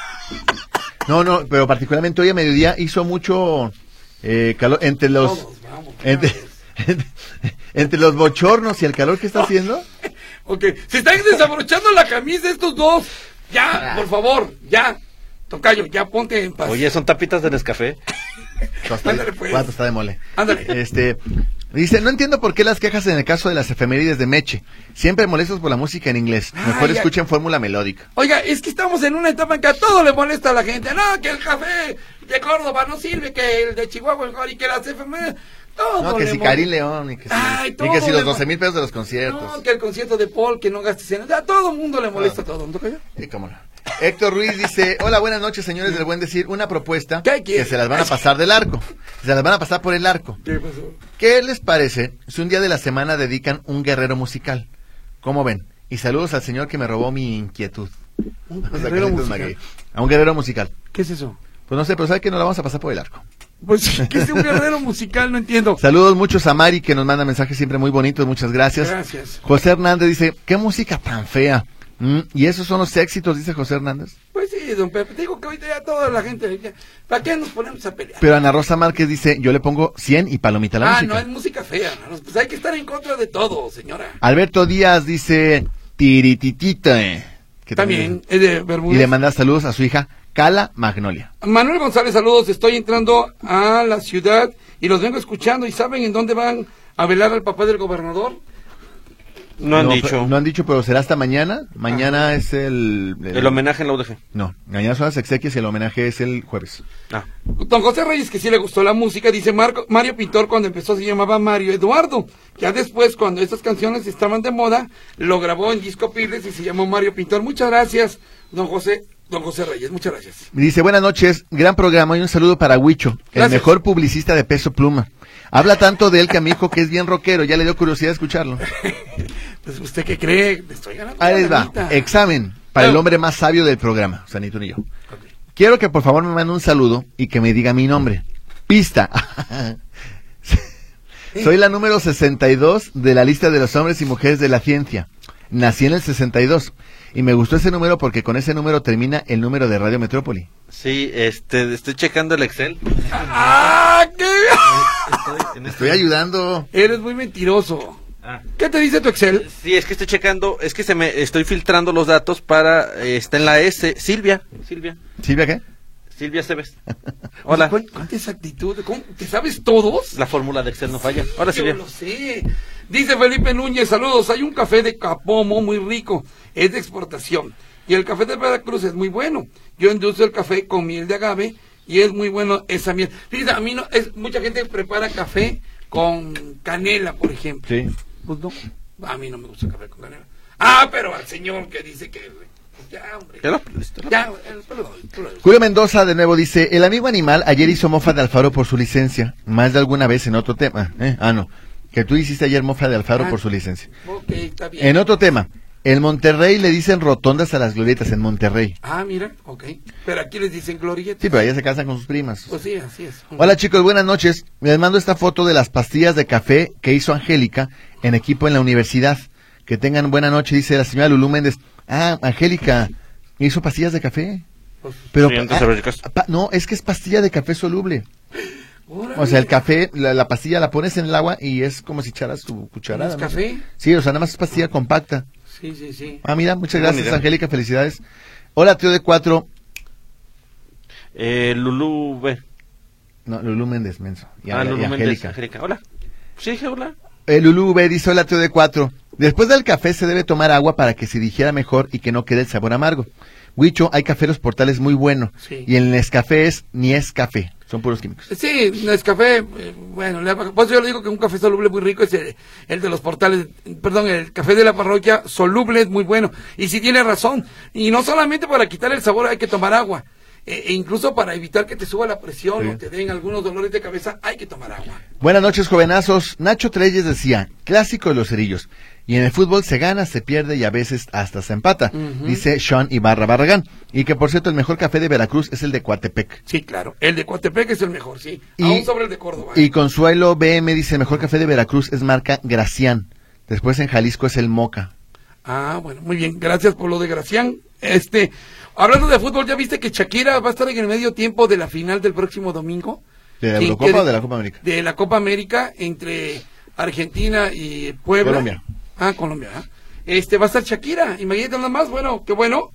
No, no, pero particularmente hoy a mediodía hizo mucho eh, calor entre los... Todos, vamos, entre, entre, entre los bochornos y el calor que está oh, haciendo. Ok, se están desabrochando la camisa estos dos. Ya, por favor, ya. Tocayo, ya ponte en paz. Oye, son tapitas de Nescafé. Ándale, pues. ¿Cuánto está de mole? Ándale. Este... Dice, no entiendo por qué las quejas en el caso de las efemérides de Meche. Siempre molestos por la música en inglés. Mejor Ay, escuchen fórmula melódica. Oiga, es que estamos en una etapa en que a todo le molesta a la gente. No, que el café de Córdoba no sirve, que el de Chihuahua mejor y que las efemérides... Todo no, que si Karim León y que si, Ay, y que si los doce mil pesos de los conciertos. No, que el concierto de Paul, que no gastes en... A todo el mundo le molesta ah. todo, ¿no toca yo? Sí, cómo no. Héctor Ruiz dice, hola, buenas noches, señores del Buen Decir. Una propuesta ¿Qué que se las van a pasar del arco. Se las van a pasar por el arco. ¿Qué pasó? ¿Qué les parece si un día de la semana dedican un guerrero musical? ¿Cómo ven? Y saludos al señor que me robó mi inquietud. Un guerrero musical. A un guerrero musical. ¿Qué es eso? Pues no sé, pero ¿sabe que nos la vamos a pasar por el arco? Pues, ¿qué es un guerrero musical? No entiendo. Saludos muchos a Mari, que nos manda mensajes siempre muy bonitos. Muchas gracias. Gracias. José Hernández dice, ¿qué música tan fea? Mm, ¿Y esos son los éxitos? Dice José Hernández. Pues sí, don Pepe. Te digo que ahorita ya toda la gente... Ya, ¿para qué nos ponemos a pelear? Pero Ana Rosa Márquez dice, yo le pongo cien y palomita a la ah, música. Ah, no, es música fea. ¿No? Pues hay que estar en contra de todo, señora. Alberto Díaz dice, tirititita. Que también, también es de Bermúdez. Y le manda saludos a su hija, Cala Magnolia. Manuel González, saludos. Estoy entrando a la ciudad y los vengo escuchando. ¿Y saben en dónde van a velar al papá del gobernador? No han no, dicho. No han dicho, pero será hasta mañana. Mañana ah. es el, el... El homenaje en la U D G. No, mañana son las exequias y el homenaje es el jueves. Ah. Don José Reyes, que sí le gustó la música, dice Marco, Mario Pintor cuando empezó se llamaba Mario Eduardo. Ya después, cuando estas canciones estaban de moda, lo grabó en Disco Pirles y se llamó Mario Pintor. Muchas gracias, don José. Don José Reyes, muchas gracias. Dice, buenas noches, gran programa y un saludo para Huicho, el mejor publicista de Peso Pluma. Habla tanto de él que a mi hijo, que es bien rockero, ya le dio curiosidad escucharlo. Pues, ¿usted qué cree? Me estoy ganando. Ahí les va, examen para el hombre más sabio del programa, Sanito y yo. Okay. Quiero que por favor me mande un saludo y que me diga mi nombre. Pista. Soy la número sesenta y dos de la lista de los hombres y mujeres de la ciencia. Nací en el sesenta y dos. Y me gustó ese número porque con ese número termina el número de Radio Metrópoli. Sí, este, estoy checando el Excel. ¡Ah, qué! Estoy, estoy, estoy ayudando. Eres muy mentiroso. Ah. ¿Qué te dice tu Excel? Sí, es que estoy checando, es que se me estoy filtrando los datos para, eh, está en la S, Silvia, Silvia. ¿Silvia qué? Silvia Cebes. Hola. ¿Cuál, ¿Cuánta exactitud? ¿Cómo? ¿Te sabes todos? La fórmula de Excel no falla. Hola, sí, Silvia. Yo lo sé. Dice Felipe Núñez, saludos, hay un café de Capomo muy rico, es de exportación. Y el café de Veracruz es muy bueno. Yo endulzo el café con miel de agave y es muy bueno esa miel. Fíjate, a mí no, es, mucha gente prepara café con canela, por ejemplo. Sí. Pues no, a mí no me gusta el café con canela. Ah, pero al señor que dice que... Ya, hombre. Ya, ya, perdón, perdón. Julio Mendoza de nuevo dice, el amigo animal ayer hizo mofa de Alfaro por su licencia, más de alguna vez en otro tema. ¿Eh? Ah, no, que tú hiciste ayer mofa de Alfaro ah, por su licencia. Ok, está bien. En otro tema, En Monterrey le dicen rotondas a las glorietas, en Monterrey. Ah, mira, ok. Pero aquí les dicen glorietas. Sí, pero allá se casan con sus primas. Pues sí, así es. Hola chicos, buenas noches. Les mando esta foto de las pastillas de café que hizo Angélica en equipo en la universidad. Que tengan buena noche, dice la señora Lulú Méndez. Ah, Angélica, hizo pastillas de café. Pues, Pero sí, antes ah, de ver- pa- no, es que es pastilla de café soluble. órale. O sea, el café, la, la pastilla la pones en el agua y es como si echaras tu cucharada. ¿Es ¿no? café? Sí, o sea, nada más es pastilla compacta. Sí, sí, sí. Ah, mira, muchas Buena gracias, idea. Angélica, felicidades. Hola, tío de cuatro. Eh, Lulú B. No, Lulú Méndez, menso. Y, Ah, y Lulú Méndez, Angélica. Angélica. Hola. Sí, dije hola. Eh, Lulú B dice, hola, tío de cuatro. Después del café se debe tomar agua para que se digiera mejor y que no quede el sabor amargo. Huicho, hay café Los Portales muy bueno. Sí. Y el Nescafé es ni es café, son puros químicos. Sí, Nescafé, eh, bueno, le- pues yo le digo que un café soluble muy rico es el, el de los portales, perdón, el café de la parroquia soluble es muy bueno. Y sí tiene razón, y no solamente para quitar el sabor hay que tomar agua, eh, e incluso para evitar que te suba la presión Sí. o te den algunos dolores de cabeza hay que tomar agua. Buenas noches, jovenazos. Nacho Treyes decía, clásico de los cerillos. Y en el fútbol se gana, se pierde y a veces hasta se empata. Ujú. Dice Sean Ibarra Barragán. Y que por cierto, el mejor café de Veracruz es el de Coatepec. Sí, claro, el de Coatepec es el mejor, sí, Y- aún sobre el de Córdoba. Y Consuelo B M dice, el mejor café de Veracruz es marca Gracián. Después en Jalisco es el Moca. Ah, bueno, muy bien, gracias por lo de Gracián. Este, hablando de fútbol, ¿ya viste que Shakira va a estar en el medio tiempo de la final del próximo domingo? ¿De la ¿Quién Eurocopa quiere- o de la Copa América? De la Copa América entre Argentina y Puebla. Colombia. Ah, Colombia. ¿ah? Este, va a estar Shakira, imagínate nada más, bueno, qué bueno.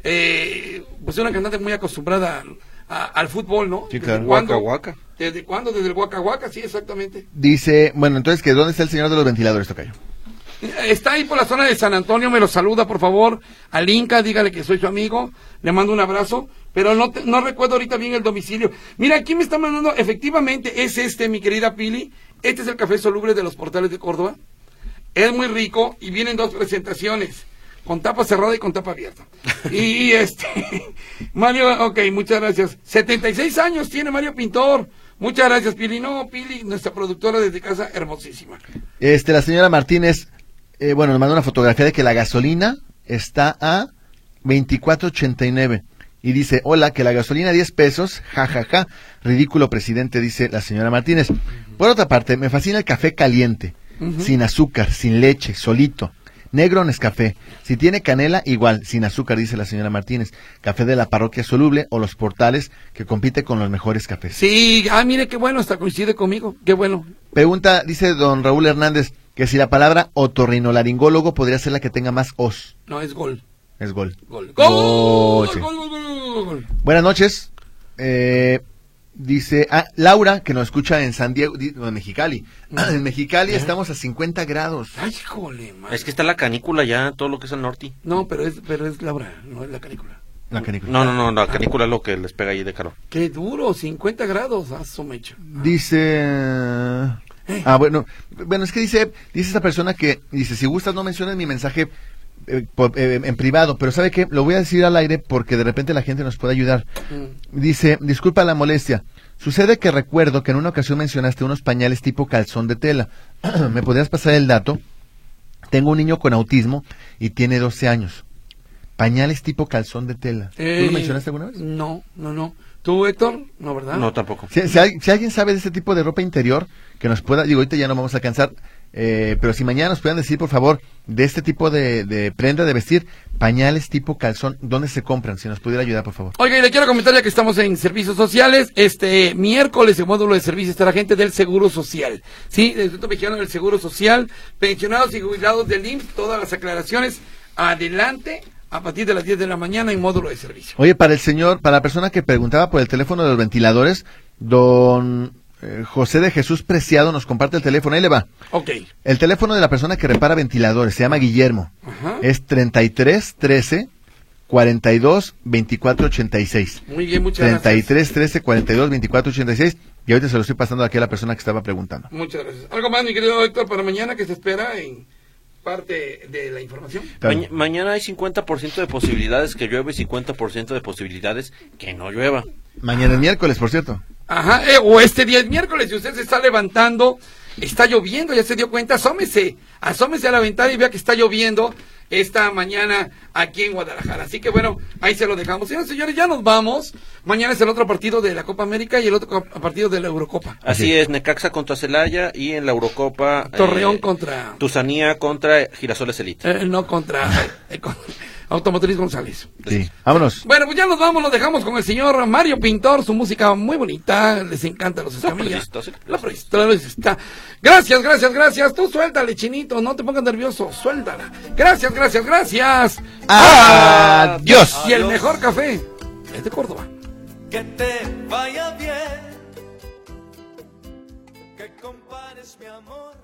Eh, pues una cantante muy acostumbrada al, a- al fútbol, ¿no? Sí, ¿Desde claro. cuándo? Waka Waka. ¿Desde cuándo? Desde el Waka Waka, sí, exactamente. Dice, bueno, entonces, ¿que ¿dónde está el señor de los ventiladores, tocayo? Está ahí por la zona de San Antonio, me lo saluda por favor, al Inca, dígale que soy su amigo, le mando un abrazo, pero no te- no recuerdo ahorita bien el domicilio. Mira, aquí me está mandando, efectivamente es este, mi querida Pili, este es el café soluble de los Portales de Córdoba, es muy rico y vienen dos presentaciones, con tapa cerrada y con tapa abierta. Y este, Mario, ok, muchas gracias, setenta y seis años tiene Mario Pintor, muchas gracias Pili, no, Pili, nuestra productora desde casa, hermosísima. Este, la señora Martínez, eh, bueno, nos manda una fotografía de que la gasolina está a veinticuatro ochenta y nueve. Y dice, hola, que la gasolina diez pesos, jajaja, ja, ja. Ridículo presidente, dice la señora Martínez. Por otra parte, me fascina el café caliente, Ujú. sin azúcar, sin leche, solito. Negro Nescafé. Si tiene canela, igual, sin azúcar, dice la señora Martínez. Café de la parroquia soluble o los portales, que compite con los mejores cafés. Sí, ah, mire qué bueno, hasta coincide conmigo, qué bueno. Pregunta, dice don Raúl Hernández, que si la palabra otorrinolaringólogo podría ser la que tenga más os. No, es gol. Es gol. Gol. Gol, Gol, sí. gol, gol, gol, gol. Buenas noches. Eh, dice ah, Laura, que nos escucha en San Diego, di- no, en Mexicali. En Mexicali estamos a cincuenta grados. Ay, híjole, man. Es que está la canícula ya, todo lo que es el norte. No, pero es, pero es Laura, no es la canícula. La canícula. No, no, no, la canícula es lo que les pega ahí de calor. Qué duro, cincuenta grados, ah, su mecha. Dice... Ah, bueno, bueno, es que dice, dice esta persona que, dice, si gustas no menciones mi mensaje eh, por- eh, en privado, pero ¿sabe qué? Lo voy a decir al aire porque de repente la gente nos puede ayudar. Mm. Dice, disculpa la molestia, sucede que recuerdo que en una ocasión mencionaste unos pañales tipo calzón de tela. ¿Me podrías pasar el dato? Tengo un niño con autismo y tiene doce años. Pañales tipo calzón de tela. ¿Tú Eh, lo mencionaste alguna vez? No, no, no. ¿Tú, Héctor? No, ¿verdad? No, tampoco. Si, si hay- si alguien sabe de este tipo de ropa interior, que nos pueda, digo, ahorita ya no vamos a alcanzar, eh, pero si mañana nos puedan decir, por favor, de este tipo de, de prenda de vestir, pañales tipo calzón, ¿dónde se compran? Si nos pudiera ayudar, por favor. Oiga, y le quiero comentar ya que estamos en servicios sociales, este miércoles en módulo de servicio estará gente del Seguro Social, ¿sí? Del Instituto Mexicano del Seguro Social, pensionados y jubilados del I M S S, todas las aclaraciones, adelante, a partir de las diez de la mañana en módulo de servicio. Oye, para el señor, para la persona que preguntaba por el teléfono de los ventiladores, don eh, José de Jesús Preciado nos comparte el teléfono, ahí le va. Ok. El teléfono de la persona que repara ventiladores, se llama Guillermo, Ajá. es treinta y tres trece cuarenta y dos veinticuatro ochenta y seis. Muy bien, muchas treinta y gracias. tres trece cuarenta y dos veinticuatro ochenta y seis, y ahorita se lo estoy pasando aquí a la persona que estaba preguntando. Muchas gracias. ¿Algo más, mi querido Héctor, para mañana que se espera en parte de la información? Claro. Maña- mañana hay cincuenta por ciento de posibilidades que llueva y cincuenta por ciento de posibilidades que no llueva. Mañana es miércoles, por cierto. Ajá, eh, o este día es miércoles, si usted se está levantando, está lloviendo, ya se dio cuenta, asómese, asómese a la ventana y vea que está lloviendo, esta mañana aquí en Guadalajara. Así que bueno, ahí se lo dejamos. Señores, señores, ya nos vamos. Mañana es el otro partido de la Copa América y el otro partido de la Eurocopa. Así sí. es, Necaxa contra Celaya y en la Eurocopa Torreón eh, contra Tusanía contra Girasoles Elite. Eh, no contra eh, con, Automotriz González. Sí, vámonos. Bueno, pues ya nos vamos, nos dejamos con el señor Mario Pintor, su música muy bonita, les encanta los Escamilla. La está. Gracias, gracias, gracias. Tú suéltale, chinito, no te pongas nervioso, suéltala. Gracias, gracias, gracias. Adiós. Y el mejor café es de Córdoba. Que te vaya bien, que compares mi amor